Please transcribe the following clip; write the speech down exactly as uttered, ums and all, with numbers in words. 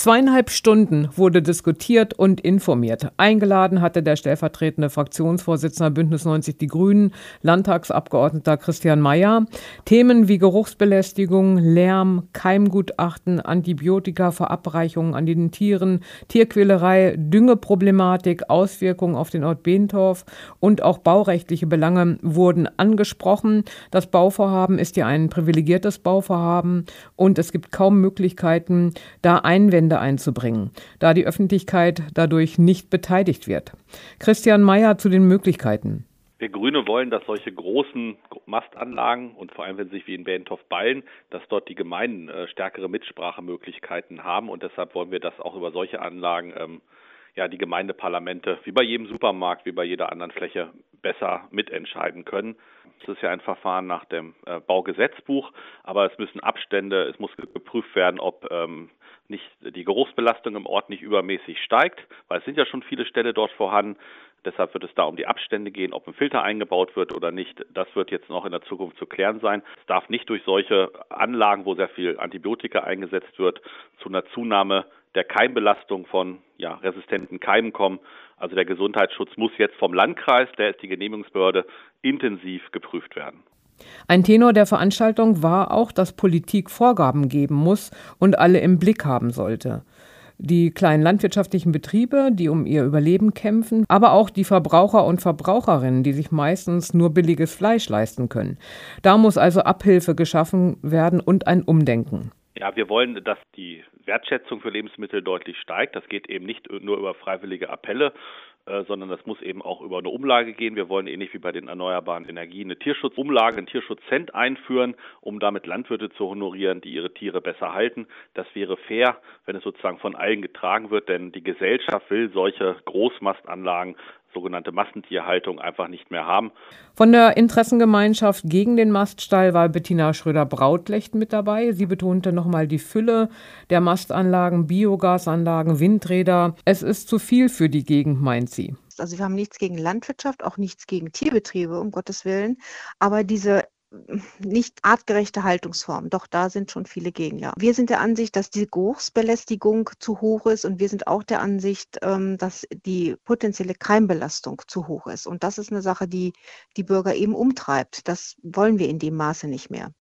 Zweieinhalb Stunden wurde diskutiert und informiert. Eingeladen hatte der stellvertretende Fraktionsvorsitzender Bündnis neunzig Die Grünen, Landtagsabgeordneter Christian Mayer. Themen wie Geruchsbelästigung, Lärm, Keimgutachten, Antibiotika, Verabreichungen an den Tieren, Tierquälerei, Düngeproblematik, Auswirkungen auf den Ort Bentorf und auch baurechtliche Belange wurden angesprochen. Das Bauvorhaben ist ja ein privilegiertes Bauvorhaben und es gibt kaum Möglichkeiten, da Einwände einzubringen, da die Öffentlichkeit dadurch nicht beteiligt wird. Christian Mayer zu den Möglichkeiten. Wir Grüne wollen, dass solche großen Mastanlagen und vor allem, wenn sie sich wie in Bentorf ballen, dass dort die Gemeinden äh, stärkere Mitsprachemöglichkeiten haben und deshalb wollen wir, dass auch über solche Anlagen ähm, ja die Gemeindeparlamente wie bei jedem Supermarkt, wie bei jeder anderen Fläche besser mitentscheiden können. Es ist ja ein Verfahren nach dem äh, Baugesetzbuch, aber es müssen Abstände, es muss geprüft werden, ob ähm, nicht die Geruchsbelastung im Ort nicht übermäßig steigt, weil es sind ja schon viele Ställe dort vorhanden. Deshalb wird es da um die Abstände gehen, ob ein Filter eingebaut wird oder nicht. Das wird jetzt noch in der Zukunft zu klären sein. Es darf nicht durch solche Anlagen, wo sehr viel Antibiotika eingesetzt wird, zu einer Zunahme der Keimbelastung von ja, resistenten Keimen kommen. Also der Gesundheitsschutz muss jetzt vom Landkreis, der ist die Genehmigungsbehörde, intensiv geprüft werden. Ein Tenor der Veranstaltung war auch, dass Politik Vorgaben geben muss und alle im Blick haben sollte. Die kleinen landwirtschaftlichen Betriebe, die um ihr Überleben kämpfen, aber auch die Verbraucher und Verbraucherinnen, die sich meistens nur billiges Fleisch leisten können. Da muss also Abhilfe geschaffen werden und ein Umdenken. Ja, wir wollen, dass die Wertschätzung für Lebensmittel deutlich steigt. Das geht eben nicht nur über freiwillige Appelle, äh, sondern das muss eben auch über eine Umlage gehen. Wir wollen ähnlich wie bei den erneuerbaren Energien eine Tierschutzumlage, einen Tierschutzcent einführen, um damit Landwirte zu honorieren, die ihre Tiere besser halten. Das wäre fair, wenn es sozusagen von allen getragen wird, denn die Gesellschaft will solche Großmastanlagen, sogenannte Massentierhaltung, einfach nicht mehr haben. Von der Interessengemeinschaft gegen den Maststall war Bettina Schröder-Brautlecht mit dabei. Sie betonte nochmal die Fülle der Mastanlagen, Biogasanlagen, Windräder. Es ist zu viel für die Gegend, meint sie. Also wir haben nichts gegen Landwirtschaft, auch nichts gegen Tierbetriebe, um Gottes Willen. Aber diese nicht artgerechte Haltungsform. Doch da sind schon viele gegen, ja. Wir sind der Ansicht, dass die Geruchsbelästigung zu hoch ist und wir sind auch der Ansicht, dass die potenzielle Keimbelastung zu hoch ist. Und das ist eine Sache, die die Bürger eben umtreibt. Das wollen wir in dem Maße nicht mehr.